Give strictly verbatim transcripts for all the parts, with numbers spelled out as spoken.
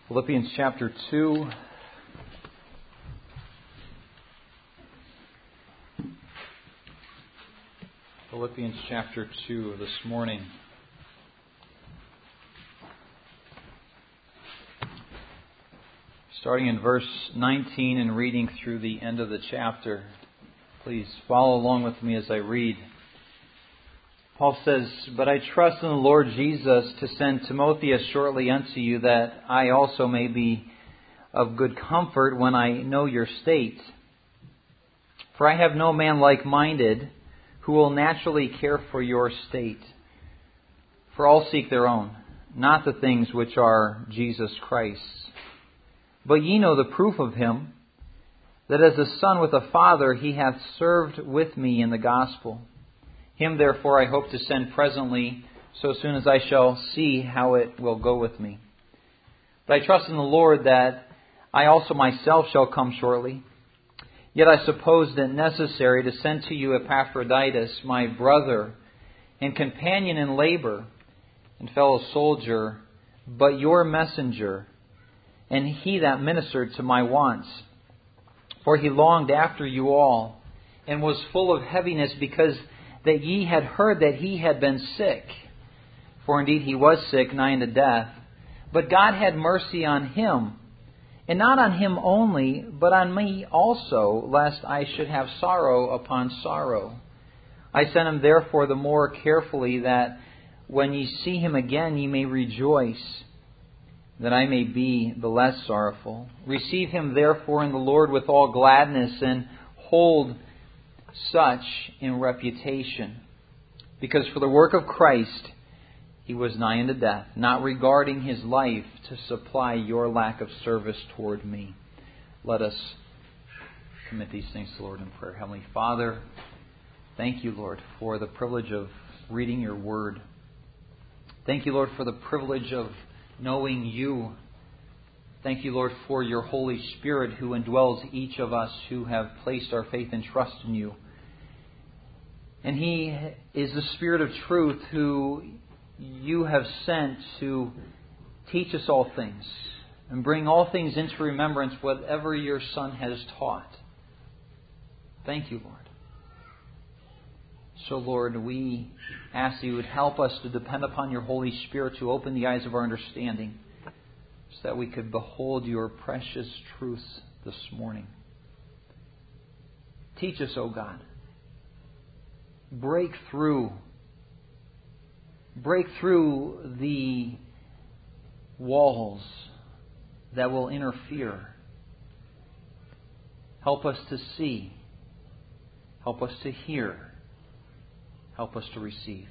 Philippians chapter two. Philippians chapter two this morning. Starting in verse nineteen and reading through the end of the chapter. Please follow along with me as I read. Paul says, "But I trust in the Lord Jesus to send Timotheus shortly unto you, that I also may be of good comfort when I know your state. For I have no man like-minded who will naturally care for your state. For all seek their own, not the things which are Jesus Christ's. But ye know the proof of him, that as a son with a father he hath served with me in the gospel. Him therefore I hope to send presently, so soon as I shall see how it will go with me. But I trust in the Lord that I also myself shall come shortly. Yet I supposed it necessary to send to you Epaphroditus, my brother and companion in labor and fellow soldier, but your messenger, and he that ministered to my wants. For he longed after you all, and was full of heaviness, because that ye had heard that he had been sick. For indeed he was sick, nigh unto death. But God had mercy on him, and not on him only, but on me also, lest I should have sorrow upon sorrow. I sent him therefore the more carefully, that when ye see him again ye may rejoice, that I may be the less sorrowful. Receive him therefore in the Lord with all gladness, and hold such in reputation. Because for the work of Christ he was nigh unto death, not regarding his life to supply your lack of service toward me." Let us commit these things to the Lord in prayer. Heavenly Father, thank you, Lord, for the privilege of reading your word. Thank you, Lord, for the privilege of knowing you. Thank you, Lord, for your Holy Spirit who indwells each of us who have placed our faith and trust in you. And He is the Spirit of truth who you have sent to teach us all things and bring all things into remembrance, whatever your Son has taught. Thank you, Lord. So, Lord, we ask that you would help us to depend upon your Holy Spirit to open the eyes of our understanding, so that we could behold your precious truths this morning. Teach us, O God. Break through. Break through the walls that will interfere. Help us to see. Help us to hear. Help us to receive.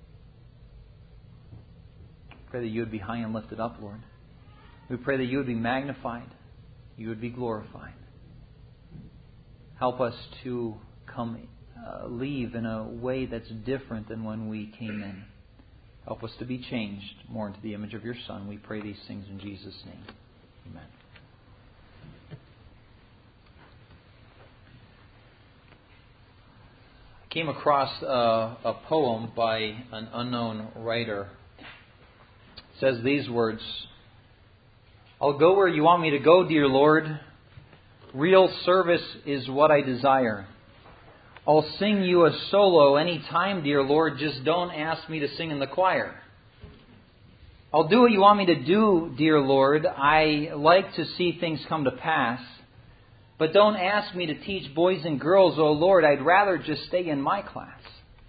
Pray that you would be high and lifted up, Lord. We pray that you would be magnified. You would be glorified. Help us to come, uh, leave in a way that's different than when we came in. Help us to be changed more into the image of your Son. We pray these things in Jesus' name. Amen. I came across a, a poem by an unknown writer. It says these words: "I'll go where you want me to go, dear Lord. Real service is what I desire. I'll sing you a solo any time, dear Lord. Just don't ask me to sing in the choir. I'll do what you want me to do, dear Lord. I like to see things come to pass. But don't ask me to teach boys and girls, oh Lord. I'd rather just stay in my class.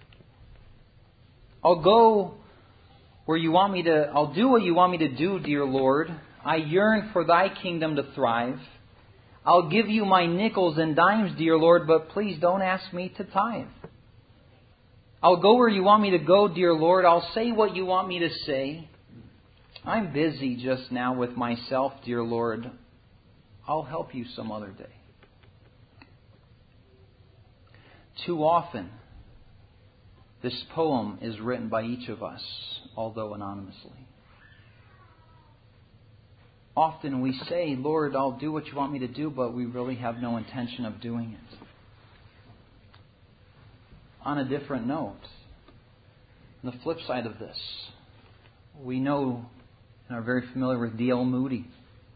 I'll go where you want me to, I'll do what you want me to do, dear Lord. I yearn for thy kingdom to thrive. I'll give you my nickels and dimes, dear Lord, but please don't ask me to tithe. I'll go where you want me to go, dear Lord. I'll say what you want me to say. I'm busy just now with myself, dear Lord. I'll help you some other day." Too often, this poem is written by each of us, although anonymously. Often we say, "Lord, I'll do what you want me to do," but we really have no intention of doing it. On a different note, on the flip side of this, we know and are very familiar with D L Moody.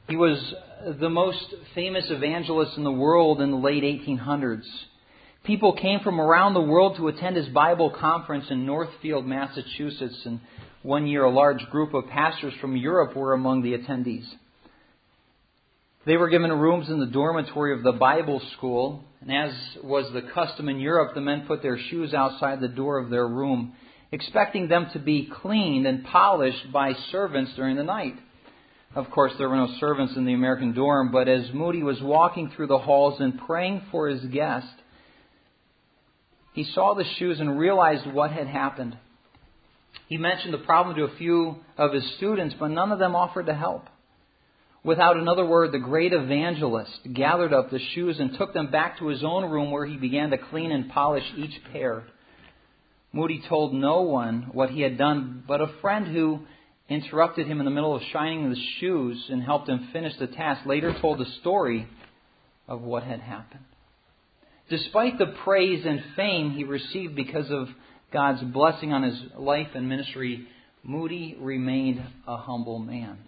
He was the most famous evangelist in the world in the late eighteen hundreds. People came from around the world to attend his Bible conference in Northfield, Massachusetts. And one year, a large group of pastors from Europe were among the attendees. They were given rooms in the dormitory of the Bible school. And as was the custom in Europe, the men put their shoes outside the door of their room, expecting them to be cleaned and polished by servants during the night. Of course, there were no servants in the American dorm, but as Moody was walking through the halls and praying for his guest, he saw the shoes and realized what had happened. He mentioned the problem to a few of his students, but none of them offered to help. Without another word, the great evangelist gathered up the shoes and took them back to his own room, where he began to clean and polish each pair. Moody told no one what he had done, but a friend who interrupted him in the middle of shining the shoes and helped him finish the task later told the story of what had happened. Despite the praise and fame he received because of God's blessing on his life and ministry, Moody remained a humble man.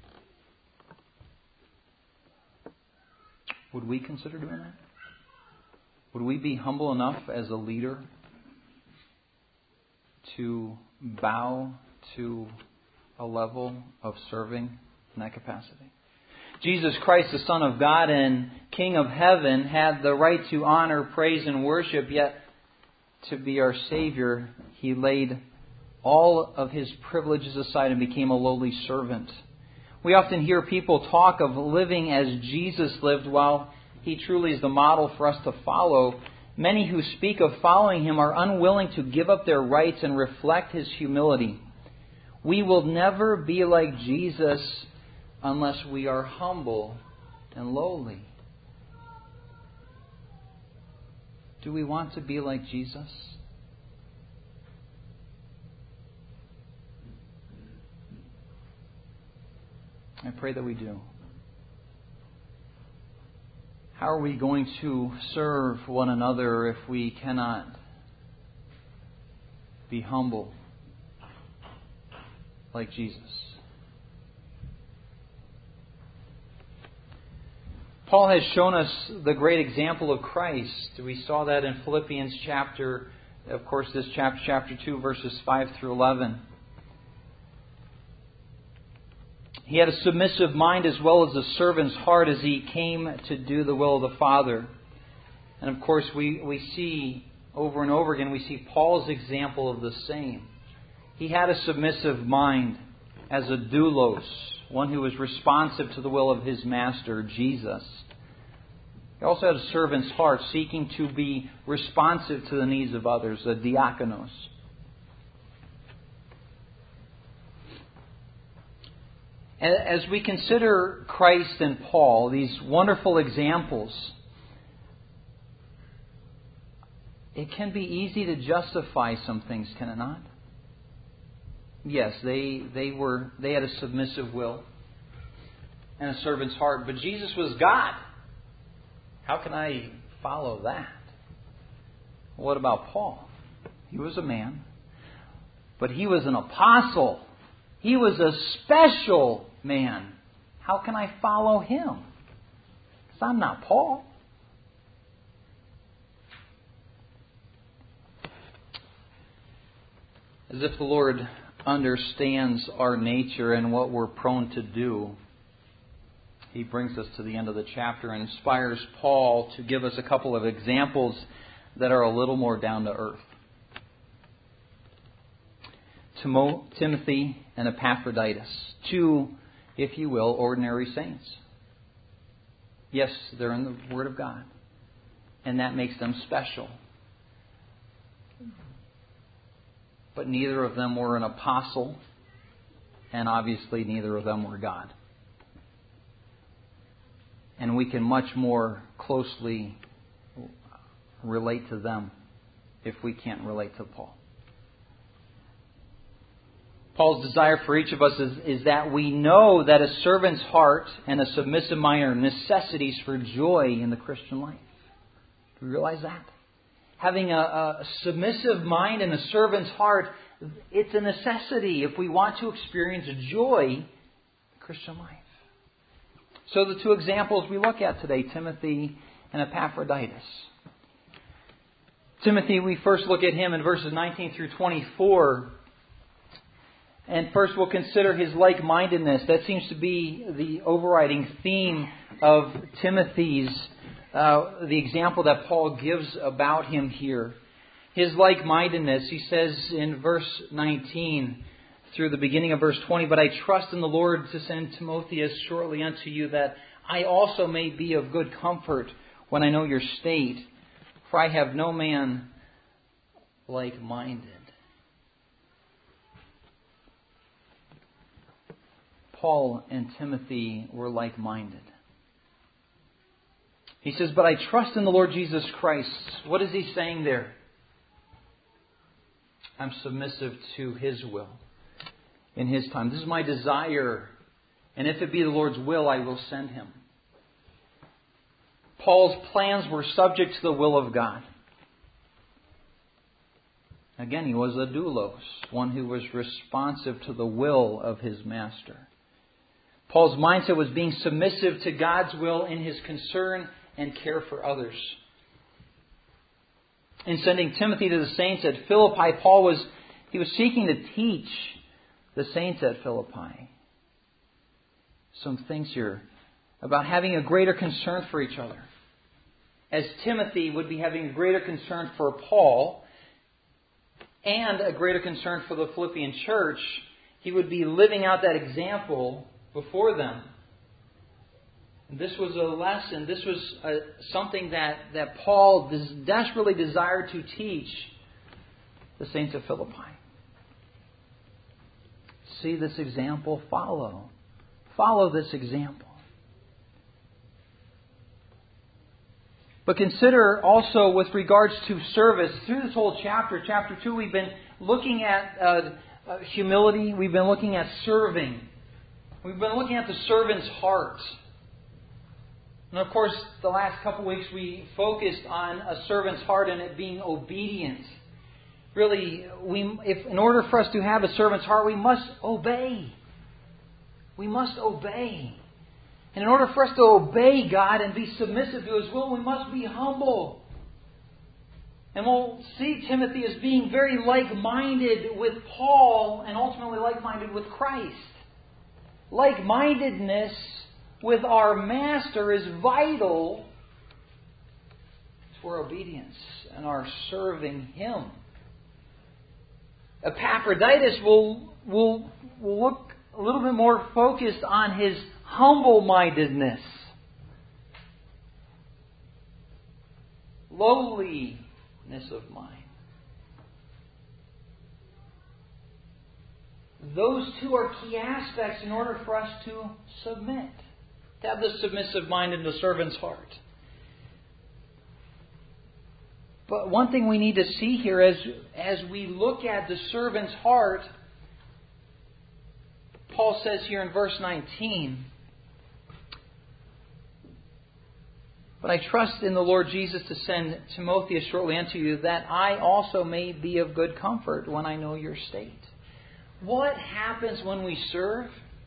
Would we consider doing that? Would we be humble enough as a leader to bow to a level of serving in that capacity? Jesus Christ, the Son of God and King of Heaven, had the right to honor, praise, and worship, yet to be our Savior, He laid all of His privileges aside and became a lowly servant. We often hear people talk of living as Jesus lived, while He truly is the model for us to follow. Many who speak of following Him are unwilling to give up their rights and reflect His humility. We will never be like Jesus unless we are humble and lowly. Do we want to be like Jesus? I pray that we do. How are we going to serve one another if we cannot be humble like Jesus? Paul has shown us the great example of Christ. We saw that in Philippians chapter, of course, this chapter, chapter two, verses five through eleven. He had a submissive mind as well as a servant's heart as he came to do the will of the Father. And of course, we, we see over and over again, we see Paul's example of the same. He had a submissive mind as a doulos, one who was responsive to the will of his master, Jesus. He also had a servant's heart, seeking to be responsive to the needs of others, a diakonos. As we consider Christ and Paul, these wonderful examples, it can be easy to justify some things, can it not? Yes, they they were they had a submissive will and a servant's heart, but Jesus was God. How can I follow that? What about Paul? He was a man, but he was an apostle. He was a special man. How can I follow him? Because I'm not Paul. As if the Lord understands our nature and what we're prone to do, He brings us to the end of the chapter and inspires Paul to give us a couple of examples that are a little more down to earth. Timo- Timothy and Epaphroditus, two, if you will, ordinary saints. Yes, they're in the Word of God, and that makes them special. But neither of them were an apostle, and obviously neither of them were God. And we can much more closely relate to them if we can't relate to Paul. Paul's desire for each of us is, is that we know that a servant's heart and a submissive mind are necessities for joy in the Christian life. Do we realize that? Having a, a submissive mind and a servant's heart, it's a necessity if we want to experience joy in the Christian life. So the two examples we look at today, Timothy and Epaphroditus. Timothy, we first look at him in verses nineteen through twenty-four. And first we'll consider his like-mindedness. That seems to be the overriding theme of Timothy's, uh, the example that Paul gives about him here. His like-mindedness, he says in verse nineteen through the beginning of verse twenty, "But I trust in the Lord to send Timotheus shortly unto you, that I also may be of good comfort when I know your state. For I have no man like-minded." Paul and Timothy were like-minded. He says, "But I trust in the Lord Jesus Christ." What is he saying there? I'm submissive to His will in His time. This is my desire. And if it be the Lord's will, I will send him. Paul's plans were subject to the will of God. Again, he was a doulos, one who was responsive to the will of his master. Paul's mindset was being submissive to God's will in his concern and care for others. In sending Timothy to the saints at Philippi, Paul was he was seeking to teach the saints at Philippi some things here about having a greater concern for each other. As Timothy would be having a greater concern for Paul and a greater concern for the Philippian church, he would be living out that example before them. This was a lesson. This was a, something that, that Paul des- desperately desired to teach the saints of Philippi. See this example, follow. Follow this example. But consider also with regards to service. Through this whole chapter, chapter two, we've been looking at uh, uh, humility. We've been looking at serving. We've been looking at the servant's heart. And of course, the last couple weeks we focused on a servant's heart and it being obedient. Really, we, if in order for us to have a servant's heart, we must obey. We must obey. And in order for us to obey God and be submissive to His will, we must be humble. And we'll see Timothy as being very like-minded with Paul and ultimately like-minded with Christ. Like-mindedness with our Master is vital for obedience and our serving Him. Epaphroditus will, will, will look a little bit more focused on his humble-mindedness. Lowliness of mind. Those two are key aspects in order for us to submit. To have the submissive mind in the servant's heart. But one thing we need to see here as, as we look at the servant's heart, Paul says here in verse nineteen, "But I trust in the Lord Jesus to send Timotheus shortly unto you, that I also may be of good comfort when I know your state." What happens when we serve?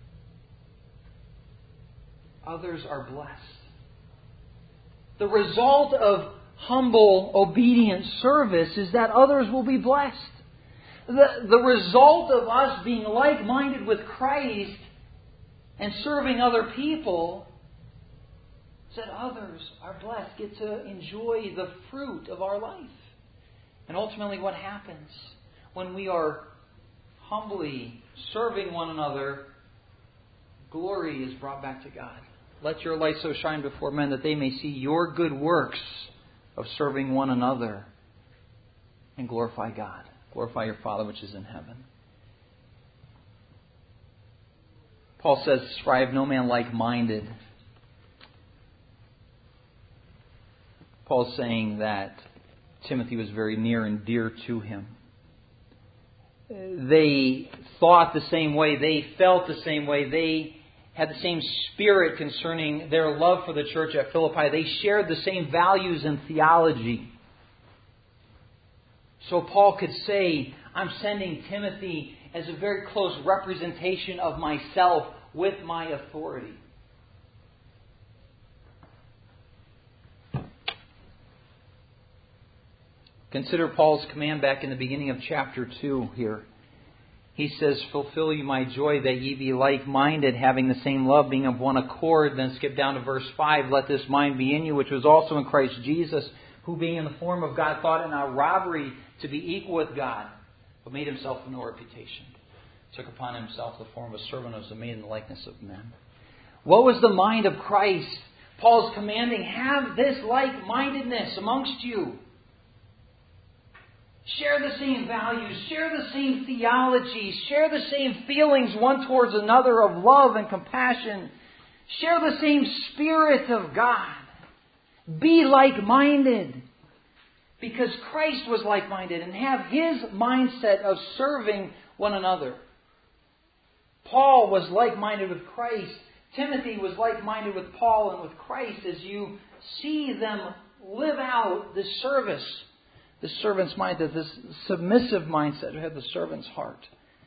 Others are blessed. The result of humble, obedient service is that others will be blessed. The, the result of us being like-minded with Christ and serving other people is that others are blessed, get to enjoy the fruit of our life. And ultimately what happens when we are humbly serving one another, glory is brought back to God. Let your light so shine before men that they may see your good works of serving one another and glorify God. Glorify your Father which is in heaven. Paul says, "For I have no man like-minded." Paul's saying that Timothy was very near and dear to him. They thought the same way. They felt the same way. They had the same spirit concerning their love for the church at Philippi. They shared the same values and theology. So Paul could say, I'm sending Timothy as a very close representation of myself with my authority. Consider Paul's command back in the beginning of chapter two here. He says, fulfill ye my joy that ye be like-minded, having the same love, being of one accord. Then skip down to verse five. Let this mind be in you, which was also in Christ Jesus, who being in the form of God thought it not robbery to be equal with God, but made himself of no reputation. Took upon himself the form of a servant, was made in the likeness of men. What was the mind of Christ? Paul's commanding, have this like-mindedness amongst you. Share the same values, share the same theology, share the same feelings one towards another of love and compassion. Share the same Spirit of God. Be like-minded. Because Christ was like-minded and have His mindset of serving one another. Paul was like-minded with Christ. Timothy was like-minded with Paul and with Christ as you see them live out this service. The servant's mindset, this submissive mindset who had the servant's heart.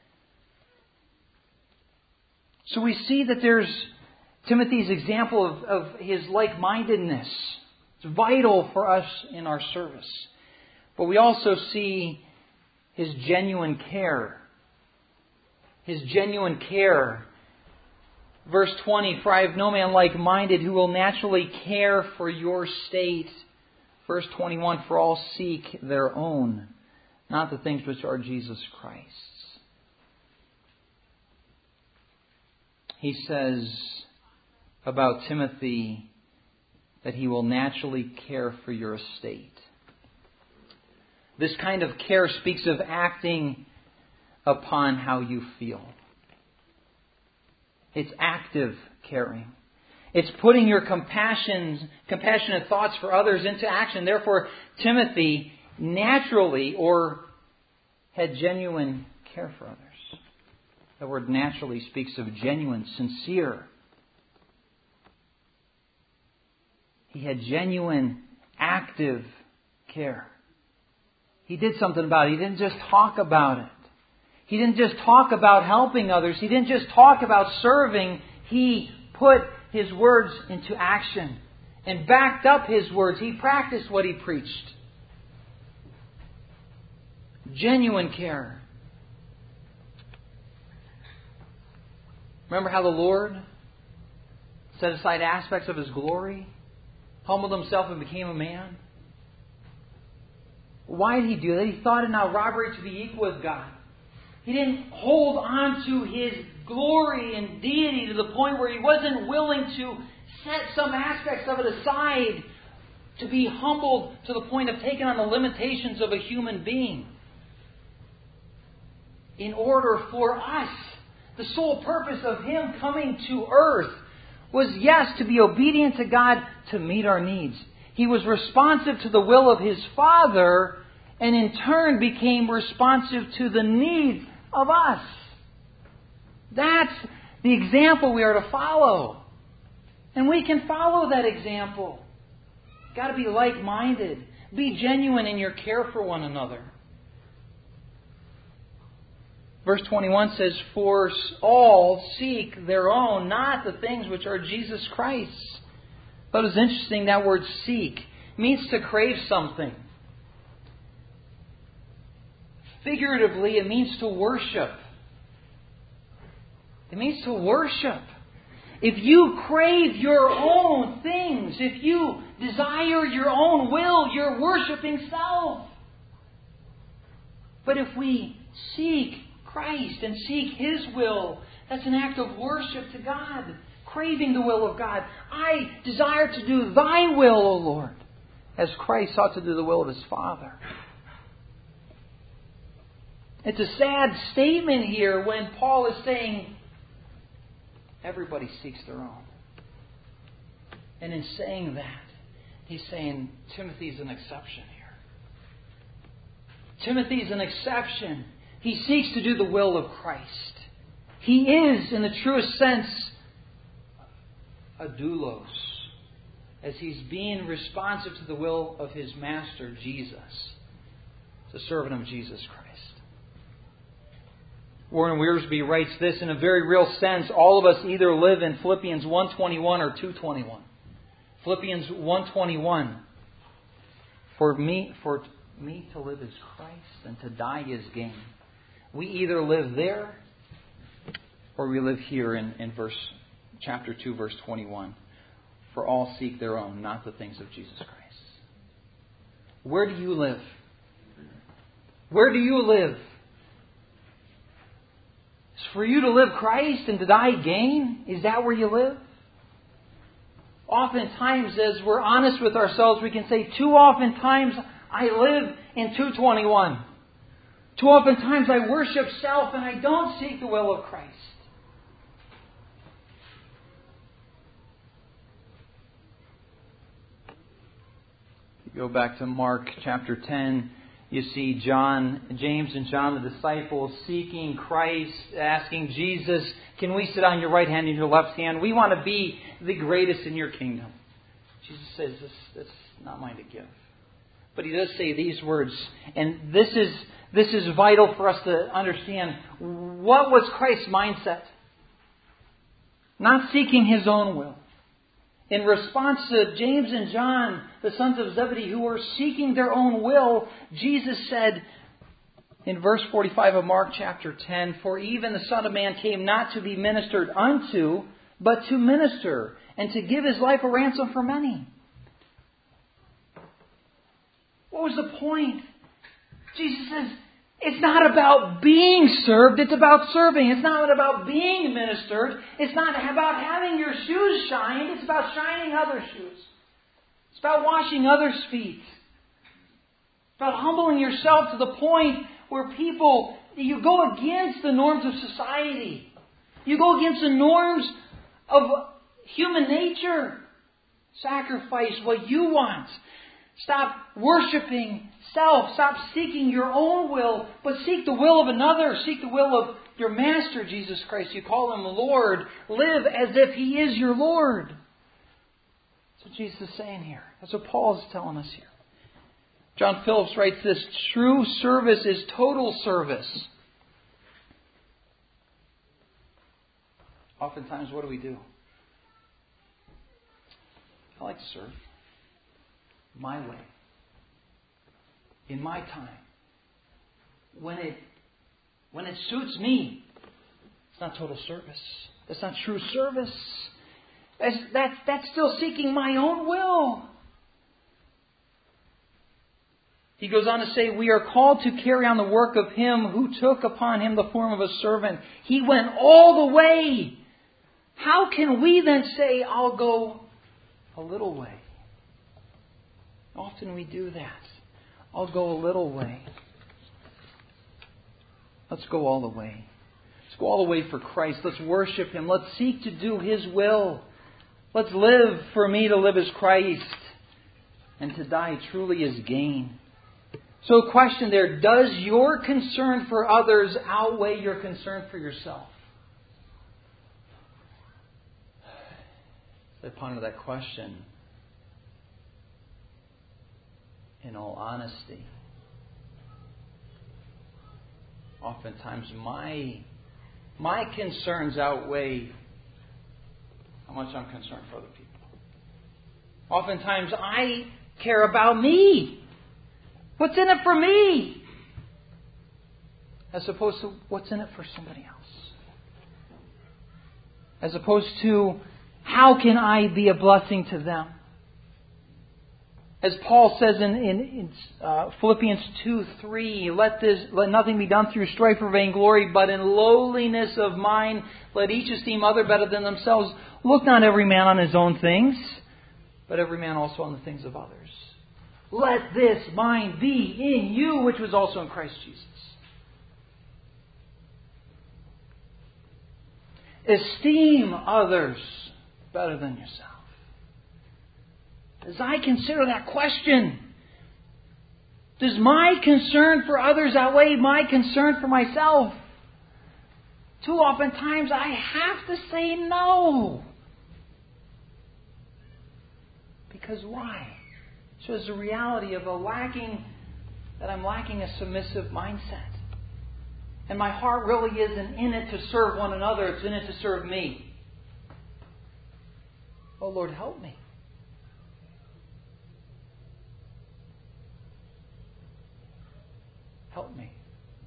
So we see that there's Timothy's example of, of his like-mindedness. It's vital for us in our service. But we also see his genuine care. His genuine care. Verse twenty, for I have no man like-minded who will naturally care for your state. Verse twenty-one, for all seek their own, not the things which are Jesus Christ's. He says about Timothy that he will naturally care for your estate. This kind of care speaks of acting upon how you feel. It's active caring. It's putting your compassion, compassionate thoughts for others into action. Therefore, Timothy naturally or had genuine care for others. The word naturally speaks of genuine, sincere. He had genuine, active care. He did something about it. He didn't just talk about it. He didn't just talk about helping others. He didn't just talk about serving. He put His words into action and backed up His words. He practiced what He preached. Genuine care. Remember how the Lord set aside aspects of His glory, humbled Himself and became a man? Why did He do that? He thought it not robbery to be equal with God. He didn't hold on to His glory and deity to the point where He wasn't willing to set some aspects of it aside to be humbled to the point of taking on the limitations of a human being. In order for us, the sole purpose of Him coming to earth was, yes, to be obedient to God to meet our needs. He was responsive to the will of His Father and in turn became responsive to the needs of us. That's the example we are to follow. And we can follow that example. You've got to be like-minded. Be genuine in your care for one another. Verse twenty-one says, for all seek their own, not the things which are Jesus Christ's. But it's interesting, that word seek means to crave something. Figuratively, it means to worship. It means to worship. If you crave your own things, if you desire your own will, you're worshiping self. But if we seek Christ and seek His will, that's an act of worship to God. Craving the will of God. I desire to do Thy will, O Lord, as Christ sought to do the will of His Father. It's a sad statement here when Paul is saying everybody seeks their own. And in saying that, he's saying Timothy's an exception here. Timothy's an exception. He seeks to do the will of Christ. He is, in the truest sense, a doulos, as he's being responsive to the will of his master, Jesus. It's a servant of Jesus Christ. Warren Wiersbe writes this, in a very real sense, all of us either live in Philippians one twenty-one or two twenty-one. Philippians one twenty-one. For me, for me to live is Christ and to die is gain. We either live there or we live here in, in verse chapter two, verse twenty-one. For all seek their own, not the things of Jesus Christ. Where do you live? Where do you live? Is for you to live Christ and to die gain? Is that where you live? Oftentimes, as we're honest with ourselves, we can say, too often times I live in two twenty-one. Too often times I worship self and I don't seek the will of Christ. You go back to Mark chapter ten, you see John, James and John, the disciples, seeking Christ, asking Jesus, can we sit on your right hand and your left hand? We want to be the greatest in your kingdom. Jesus says, this, that's not mine to give. But He does say these words, and this is this is vital for us to understand. What was Christ's mindset? Not seeking His own will. In response to James and John, the sons of Zebedee, who were seeking their own will, Jesus said in verse forty-five of Mark chapter ten, for even the Son of Man came not to be ministered unto, but to minister, and to give His life a ransom for many. What was the point? Jesus says, it's not about being served, it's about serving. It's not about being ministered. It's not about having your shoes shined. It's about shining others' shoes. It's about washing others' feet. It's about humbling yourself to the point where people, you go against the norms of society. You go against the norms of human nature. Sacrifice what you want. Stop worshiping self. Stop seeking your own will, but seek the will of another. Seek the will of your Master, Jesus Christ. You call Him Lord. Live as if He is your Lord. That's what Jesus is saying here. That's what Paul is telling us here. John Phillips writes this, true service is total service. Oftentimes, what do we do? I like to serve. My way. In my time. When it when it suits me. It's not total service. That's not true service. That's, that's, that's still seeking my own will. He goes on to say, we are called to carry on the work of Him who took upon Him the form of a servant. He went all the way. How can we then say, I'll go a little way? Often we do that. I'll go a little way. Let's go all the way. Let's go all the way for Christ. Let's worship Him. Let's seek to do His will. Let's live. For me to live is Christ. And to die truly is gain. So a question there. Does your concern for others outweigh your concern for yourself? As I ponder that question, in all honesty, oftentimes my my concerns outweigh how much I'm concerned for other people. Oftentimes I care about me. What's in it for me? As opposed to what's in it for somebody else. As opposed to how can I be a blessing to them? As Paul says in, in, in uh, Philippians two three, let this let nothing be done through strife or vainglory, but in lowliness of mind, let each esteem other better than themselves. Look not every man on his own things, but every man also on the things of others. Let this mind be in you, which was also in Christ Jesus. Esteem others better than yourself. As I consider that question, does my concern for others outweigh my concern for myself? Too often times I have to say no. Because why? It shows the reality of a lacking, that I'm lacking a submissive mindset. And my heart really isn't in it to serve one another, it's in it to serve me. Oh Lord, help me. Help me.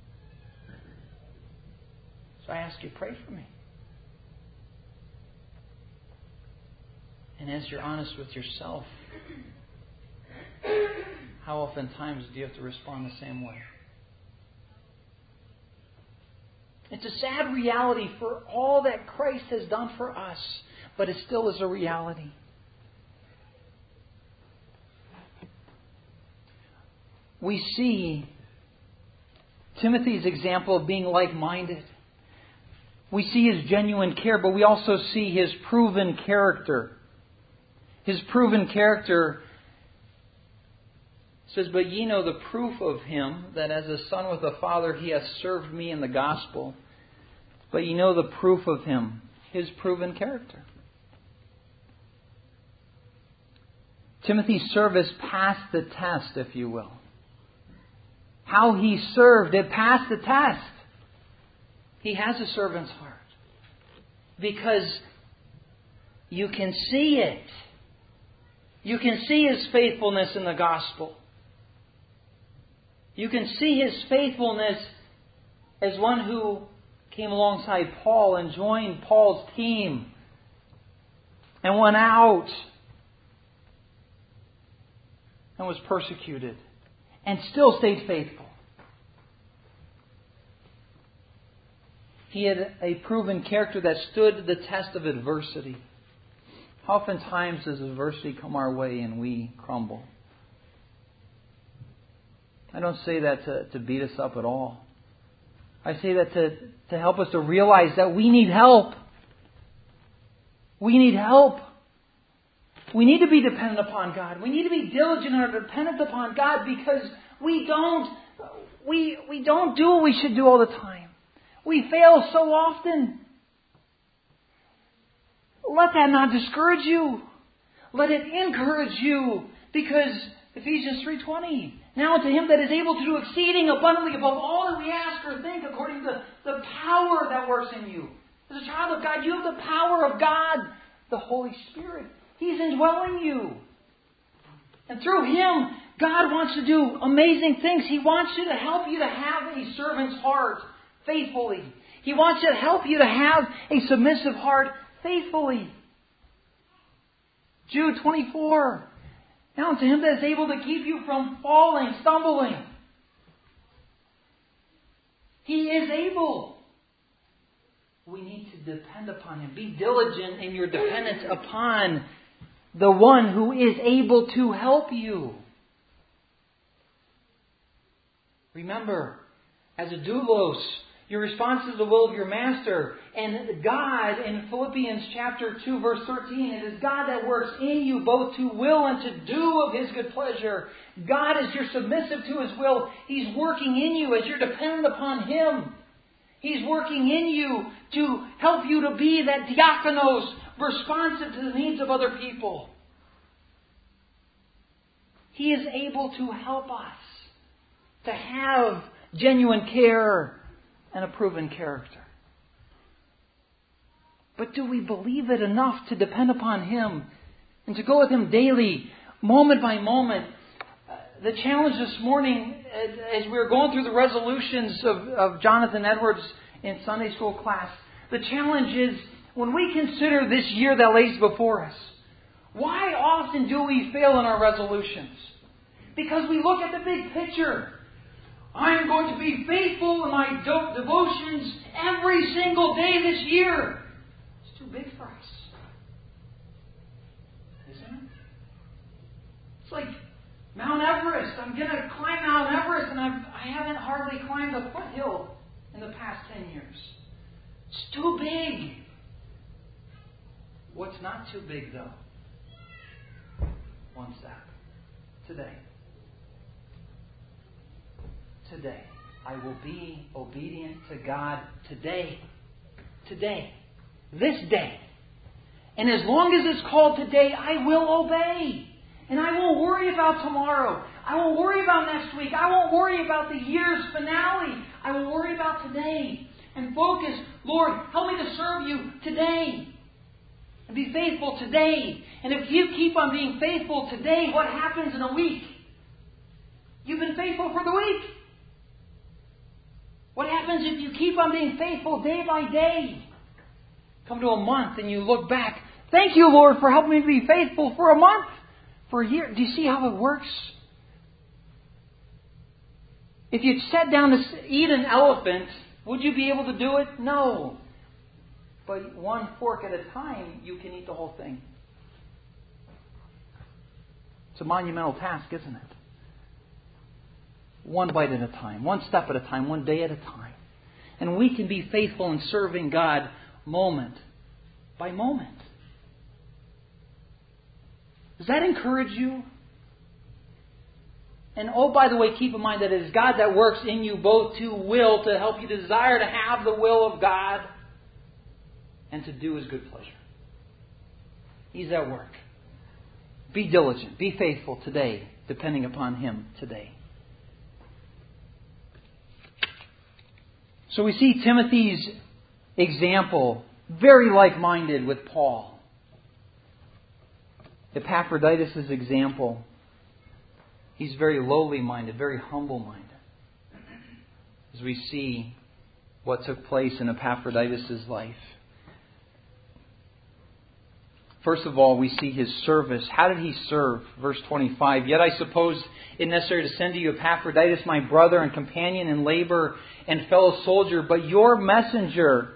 So I ask you, pray for me. And as you're honest with yourself, how oftentimes do you have to respond the same way? It's a sad reality for all that Christ has done for us, but it still is a reality. We see Timothy's example of being like-minded. We see his genuine care, but we also see his proven character. His proven character says, "But ye know the proof of him, that as a son with a father he hath served me in the gospel. But ye know the proof of him," his proven character. Timothy's service passed the test, if you will. How he served, it passed the test. He has a servant's heart. Because you can see it. You can see his faithfulness in the gospel. You can see his faithfulness as one who came alongside Paul and joined Paul's team and went out and was persecuted and still stayed faithful. He had a proven character that stood the test of adversity. Oftentimes does adversity come our way and we crumble. I don't say that to, to beat us up at all. I say that to, to help us to realize that we need help. We need help. We need to be dependent upon God. We need to be diligent and dependent upon God because we don't, we, we don't do what we should do all the time. We fail so often. Let that not discourage you. Let it encourage you because Ephesians three twenty. Now to him that is able to do exceeding abundantly above all that we ask or think according to the power that works in you. As a child of God, you have the power of God, the Holy Spirit. He's indwelling you. And through Him, God wants to do amazing things. He wants you to help you to have a servant's heart faithfully. He wants to help you to have a submissive heart faithfully. Jude twenty-four. Now to Him that is able to keep you from falling, stumbling. He is able. We need to depend upon Him. Be diligent in your dependence upon the one who is able to help you. Remember, as a doulos, your response is the will of your master. And God, in Philippians chapter two, verse thirteen, it is God that works in you both to will and to do of His good pleasure. God, as you're submissive to His will, He's working in you as you're dependent upon Him. He's working in you to help you to be that diakonos, responsive to the needs of other people. He is able to help us to have genuine care and a proven character. But do we believe it enough to depend upon Him and to go with Him daily, moment by moment? Uh, the challenge this morning, as, as we were going through the resolutions of, of Jonathan Edwards in Sunday school class, the challenge is when we consider this year that lays before us, why often do we fail in our resolutions? Because we look at the big picture. I am going to be faithful in my do- devotions every single day this year. It's too big for us. Isn't it? It's like Mount Everest. I'm going to climb Mount Everest and I've, I haven't hardly climbed a foothill in the past ten years. It's too big. What's not too big though? One step. Today. Today. I will be obedient to God today. Today. This day. And as long as it's called today, I will obey. And I won't worry about tomorrow. I won't worry about next week. I won't worry about the year's finale. I will worry about today. And focus, Lord, help me to serve You today. And be faithful today. And if you keep on being faithful today, what happens in a week? You've been faithful for the week. What happens if you keep on being faithful day by day? Come to a month and you look back. Thank you, Lord, for helping me be faithful for a month, for a year. Do you see how it works? If you sat down to eat an elephant, would you be able to do it? No. But one fork at a time, you can eat the whole thing. It's a monumental task, isn't it? One bite at a time, one step at a time, one day at a time. And we can be faithful in serving God moment by moment. Does that encourage you? And oh, by the way, keep in mind that it is God that works in you both to will, to help you desire to have the will of God and to do His good pleasure. He's at work. Be diligent. Be faithful today, depending upon Him today. So we see Timothy's example, very like-minded with Paul. Epaphroditus' example, he's very lowly-minded, very humble-minded. As we see what took place in Epaphroditus' life. First of all, we see his service. How did he serve? Verse twenty-five. Yet I suppose it necessary to send to you Epaphroditus, my brother and companion in labor and fellow soldier, but your messenger,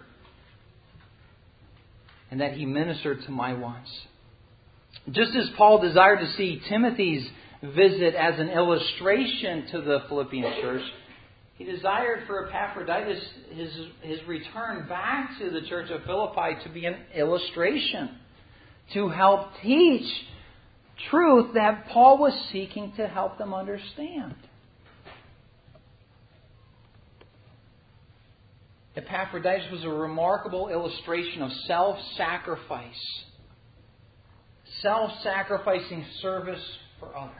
and that he ministered to my wants. Just as Paul desired to see Timothy's visit as an illustration to the Philippian church, he desired for Epaphroditus, his, his return back to the church of Philippi, to be an illustration, to help teach truth that Paul was seeking to help them understand. Epaphroditus was a remarkable illustration of self-sacrifice. Self-sacrificing service for others.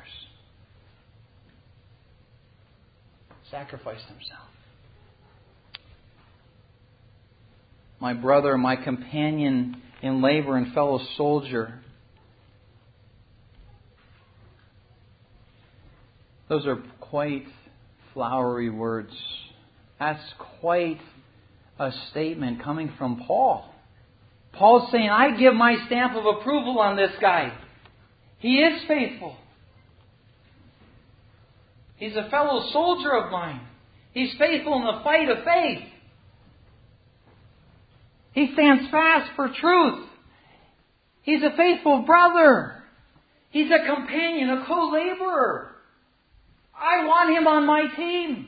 Sacrificed himself. My brother, my companion in labor and fellow soldier. Those are quite flowery words. That's quite a statement coming from Paul. Paul's saying, I give my stamp of approval on this guy. He is faithful. He's a fellow soldier of mine. He's faithful in the fight of faith. He stands fast for truth. He's a faithful brother. He's a companion, a co-laborer. I want him on my team.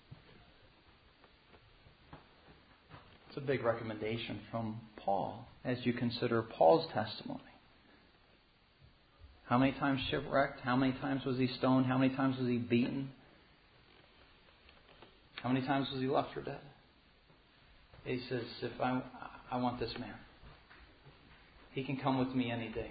It's a big recommendation from Paul as you consider Paul's testimony. How many times shipwrecked? How many times was he stoned? How many times was he beaten? How many times was he left for dead? He says, if I, I want this man. He can come with me any day.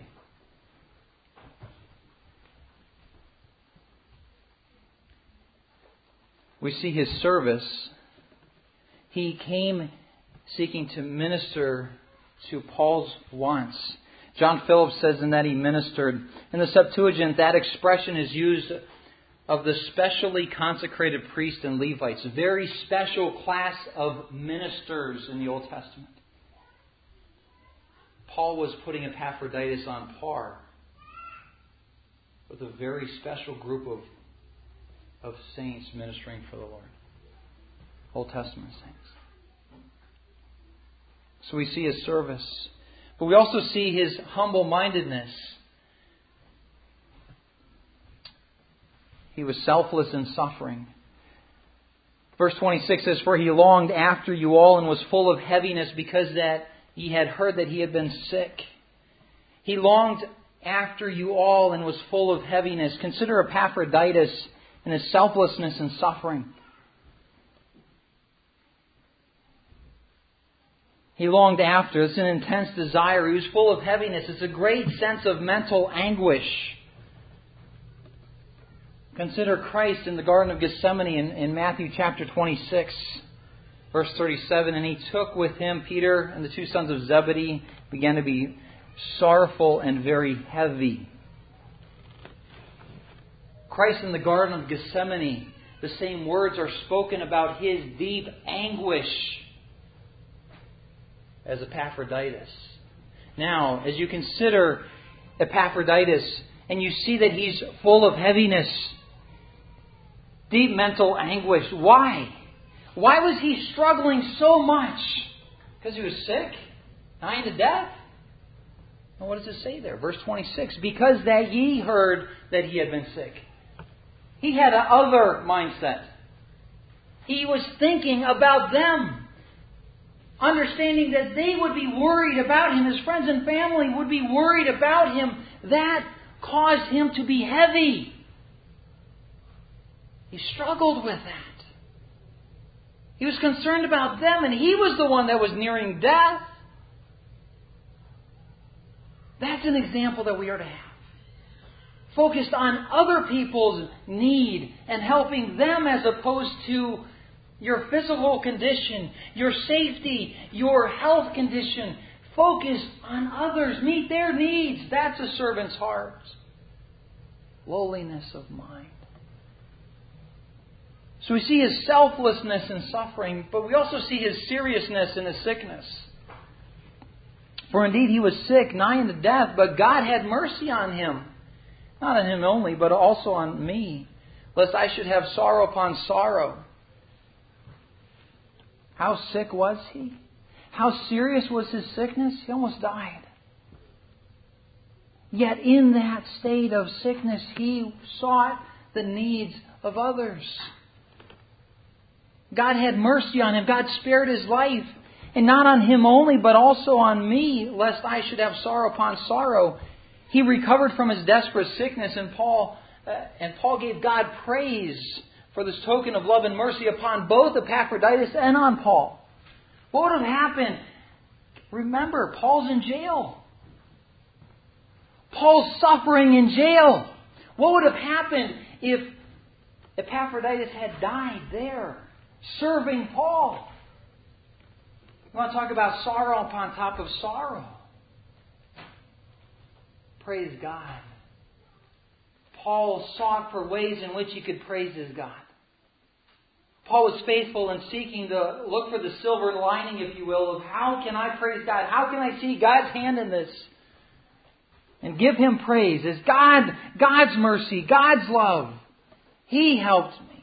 We see his service. He came seeking to minister to Paul's wants. John Phillips says in that he ministered. In the Septuagint, that expression is used of the specially consecrated priests and Levites, a very special class of ministers in the Old Testament. Paul was putting Epaphroditus on par with a very special group of, of saints ministering for the Lord. Old Testament saints. So we see his service. But we also see his humble-mindedness. He was selfless in suffering. Verse twenty-six says, For he longed after you all and was full of heaviness because that he had heard that he had been sick. He longed after you all and was full of heaviness. Consider Epaphroditus and his selflessness in suffering. He longed after. It's an intense desire. He was full of heaviness. It's a great sense of mental anguish. Consider Christ in the Garden of Gethsemane in, in Matthew chapter twenty-six, verse thirty-seven. And he took with him Peter and the two sons of Zebedee, began to be sorrowful and very heavy. Christ in the Garden of Gethsemane, the same words are spoken about his deep anguish as Epaphroditus. Now, as you consider Epaphroditus and you see that he's full of heaviness, deep mental anguish, why? Why was he struggling so much? Because he was sick? Dying to death? Well, what does it say there? Verse twenty-six, because that ye heard that he had been sick. He had an other mindset. He was thinking about them. Understanding that they would be worried about him. His friends and family would be worried about him. That caused him to be heavy. He struggled with that. He was concerned about them, and he was the one that was nearing death. That's an example that we are to have. Focused on other people's need and helping them as opposed to your physical condition, your safety, your health condition. Focus on others. Meet their needs. That's a servant's heart. Lowliness of mind. So we see his selflessness in suffering, but we also see his seriousness in his sickness. For indeed he was sick, nigh unto death, but God had mercy on him. Not on him only, but also on me, lest I should have sorrow upon sorrow. How sick was he? How serious was his sickness? He almost died. Yet in that state of sickness, he sought the needs of others. God had mercy on him. God spared his life. And not on him only, but also on me, lest I should have sorrow upon sorrow. He recovered from his desperate sickness, and Paul uh, and Paul gave God praise for this token of love and mercy upon both Epaphroditus and on Paul. What would have happened? Remember, Paul's in jail. Paul's suffering in jail. What would have happened if Epaphroditus had died there, serving Paul? You want to talk about sorrow upon top of sorrow. Praise God. Paul sought for ways in which he could praise his God. Paul was faithful in seeking to look for the silver lining, if you will, of how can I praise God? How can I see God's hand in this? And give Him praise. As God, God's mercy, God's love. He helped me.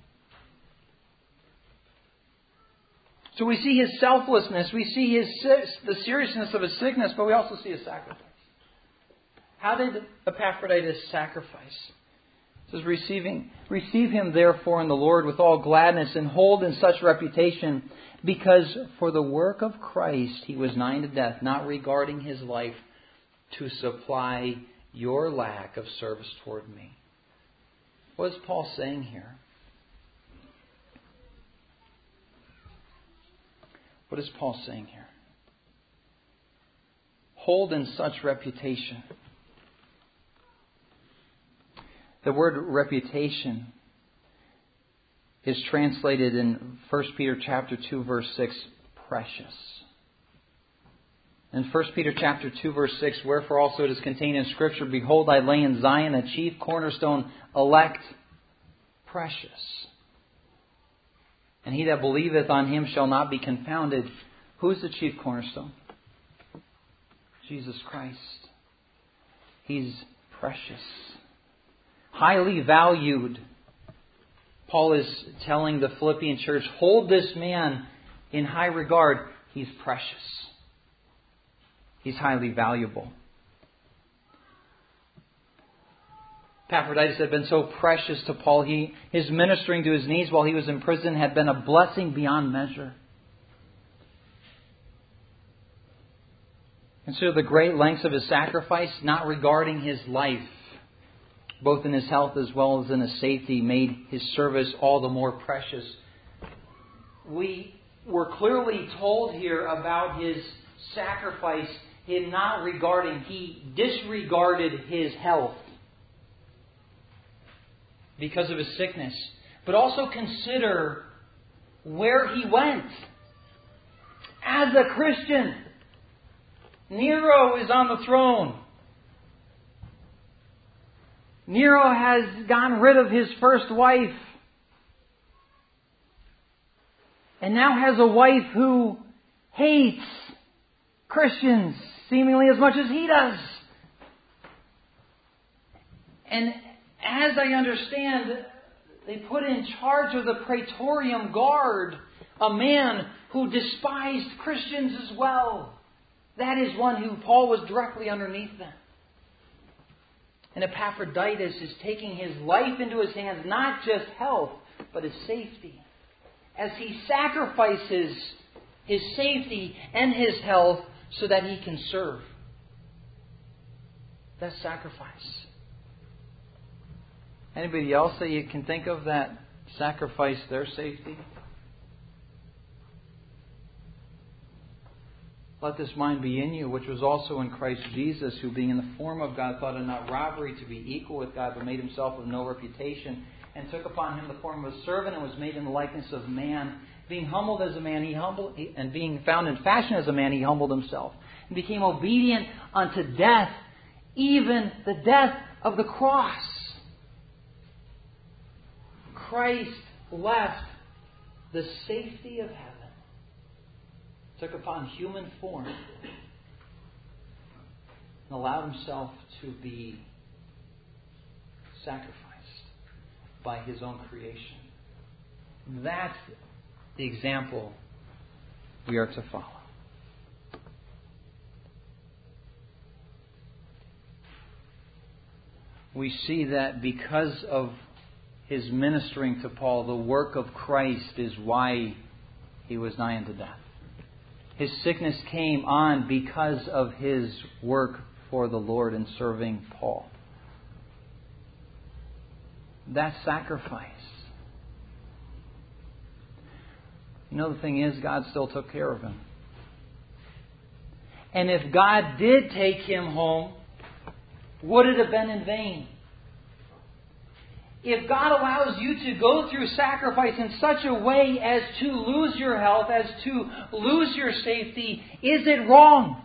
So we see his selflessness, we see his the seriousness of his sickness, but we also see his sacrifice. How did Epaphroditus sacrifice? It says, receiving, receive him therefore in the Lord with all gladness, and hold in such reputation, because for the work of Christ he was nigh to death, not regarding his life, to supply your lack of service toward me. What is Paul saying here? What is Paul saying here? Hold in such reputation. The word reputation is translated in First Peter chapter two, verse six, precious. In First Peter chapter two, verse six, wherefore also it is contained in Scripture, behold, I lay in Zion a chief cornerstone, elect, precious. And he that believeth on him shall not be confounded. Who is the chief cornerstone? Jesus Christ. He's precious. Highly valued. Paul is telling the Philippian church, hold this man in high regard. He's precious. He's highly valuable. Epaphroditus had been so precious to Paul. He, his ministering to his needs while he was in prison had been a blessing beyond measure. Consider the great lengths of his sacrifice, not regarding his life, both in his health as well as in his safety, made his service all the more precious. We were clearly told here about his sacrifice, him not regarding, he disregarded his health because of his sickness. But also consider where he went. As a Christian, Nero is on the throne. Nero has gotten rid of his first wife. and now has a wife who hates Christians seemingly as much as he does. And as I understand, they put in charge of the Praetorium Guard a man who despised Christians as well. That is one who Paul was directly underneath them. And Epaphroditus is taking his life into his hands, not just health, but his safety. As he sacrifices his safety and his health so that he can serve. That's sacrifice. Anybody else that you can think of that sacrificed their safety? Let this mind be in you, which was also in Christ Jesus, who being in the form of God thought it not robbery to be equal with God, but made himself of no reputation, and took upon him the form of a servant, and was made in the likeness of man. Being humbled as a man, he humbled, and being found in fashion as a man, he humbled himself, and became obedient unto death, even the death of the cross. Christ left the safety of heaven, took upon human form, and allowed himself to be sacrificed by his own creation. That's the example we are to follow. We see that because of his ministering to Paul, the work of Christ is why he was nigh unto death. His sickness came on because of his work for the Lord in serving Paul. That sacrifice. You know, the thing is, God still took care of him. And if God did take him home, would it have been in vain? If God allows you to go through sacrifice in such a way as to lose your health, as to lose your safety, is it wrong?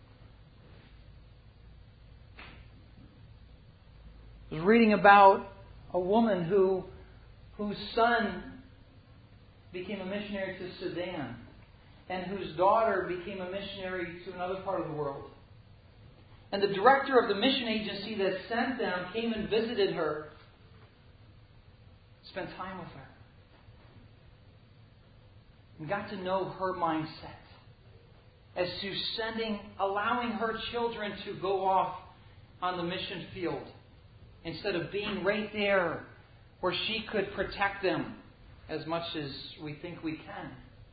I was reading about a woman who, whose son became a missionary to Sudan, and whose daughter became a missionary to another part of the world. And the director of the mission agency that sent them came and visited her. Spent time with her. And got to know her mindset. As to sending, allowing her children to go off on the mission field. Instead of being right there where she could protect them as much as we think we can.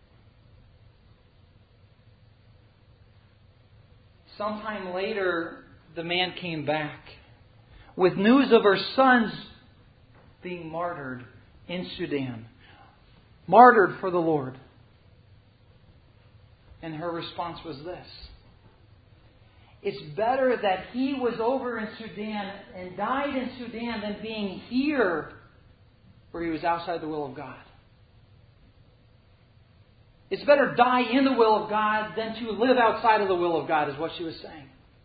Sometime later, the man came back with news of her sons being martyred in Sudan. Martyred for the Lord. And her response was this: it's better that he was over in Sudan and died in Sudan than being here where he was outside the will of God. It's better die in the will of God than to live outside of the will of God, is what she was saying.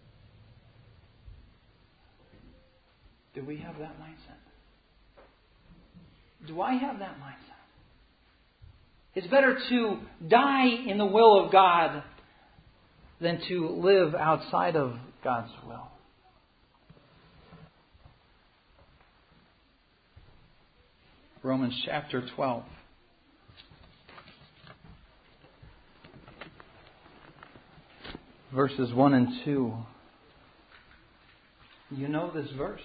Do we have that mindset? Do I have that mindset? It's better to die in the will of God than to live outside of God's will. Romans chapter twelve. Verses one and two. You know this verse.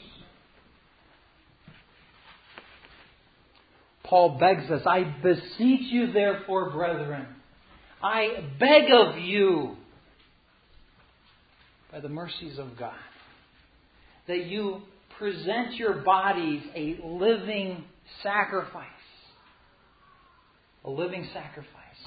Paul begs us, I beseech you therefore, brethren, I beg of you, by the mercies of God, that you present your bodies a living sacrifice. A living sacrifice.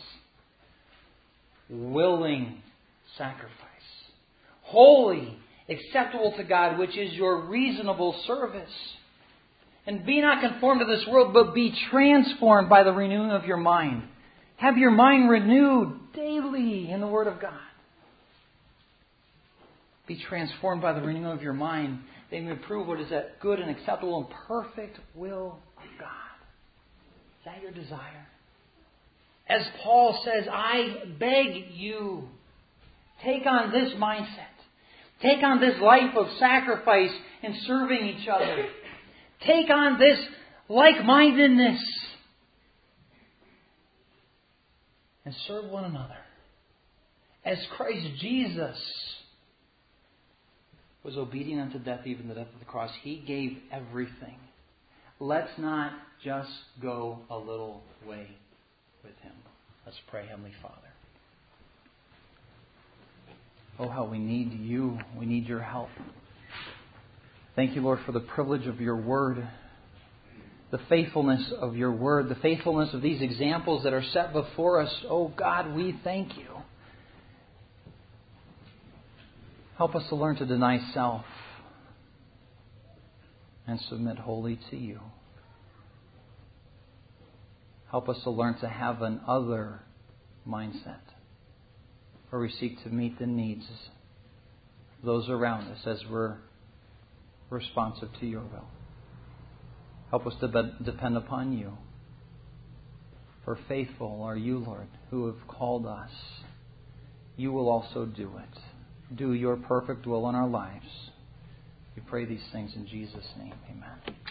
Willing sacrifice. Holy, acceptable to God, which is your reasonable service. And be not conformed to this world, but be transformed by the renewing of your mind. Have your mind renewed daily in the Word of God. Be transformed by the renewing of your mind, that you may prove what is that good and acceptable and perfect will of God. Is that your desire? As Paul says, I beg you, take on this mindset. Take on this life of sacrifice and serving each other. Take on this like-mindedness. And serve one another. As Christ Jesus was obedient unto death, even the death of the cross, He gave everything. Let's not just go a little way with Him. Let's pray, Heavenly Father. Oh, how we need You. We need Your help. Thank You, Lord, for the privilege of Your Word. The faithfulness of Your Word. The faithfulness of these examples that are set before us. Oh, God, we thank You. Help us to learn to deny self and submit wholly to You. Help us to learn to have an other mindset, where we seek to meet the needs of those around us as we're responsive to Your will. Help us to be- depend upon You. For faithful are You, Lord, who have called us. You will also do it. Do Your perfect will in our lives. We pray these things in Jesus' name. Amen.